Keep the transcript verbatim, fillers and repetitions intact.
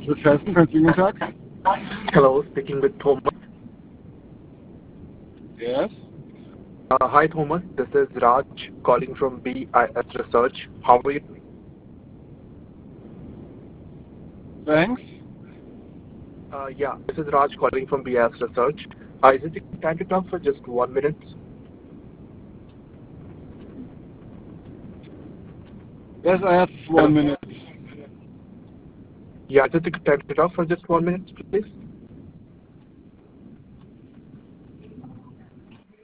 Success Printing Attack? Hello, speaking with Thomas. Yes. Uh, hi, Thomas. This is Raj calling from B I S Research. How are you doing? Thanks. Uh, yeah, this is Raj calling from B I S Research. Uh, is it a time to talk for just one minute? Yes, I have Hello? one minute. Yeah, is it a time to talk for just one minute, please?